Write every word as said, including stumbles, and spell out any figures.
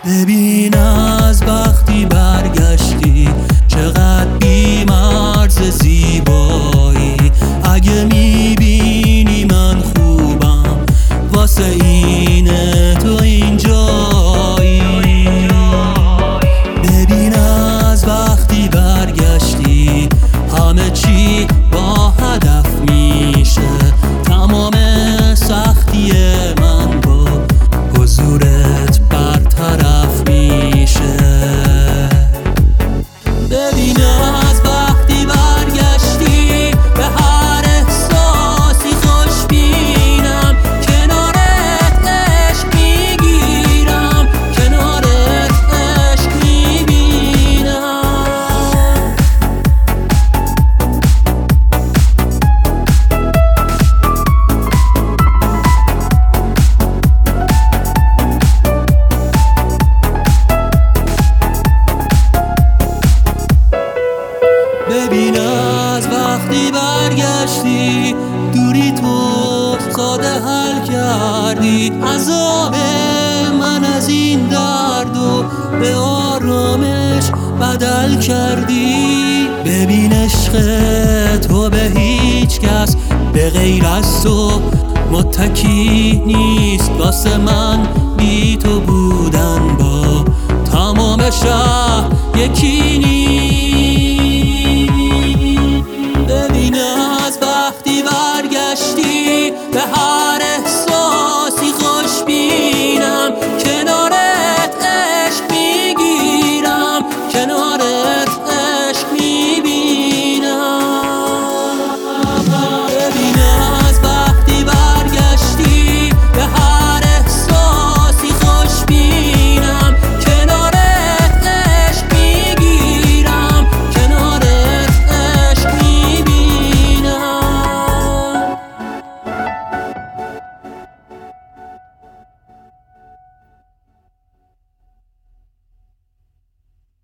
ببین از وقتی برگشتی چقدر بی‌مرز زیبایی. اگه میبینی من خوبم واسه اینه تو اینجایی. ببین از وقتی برگشتی همه چی با هدف میشه. تمام سختی من با حضورت برطرف میشه. ببین از وقتی برگشتی به هر احساسی خوشبینم. کنارت عشق میگیرم، کنارت عشق میبینم. ببین از وقتی برگشتی دوری تو ساده حل کردی. عذاب من از این درد و به آرامش بدل کردی. ببین عشق تو به هیچ کس به غیر از تو متکی نیست. واسه من بی تو بودن با تمام شهر یکی نیست. ببین از وقتی برگشتی به هر احساس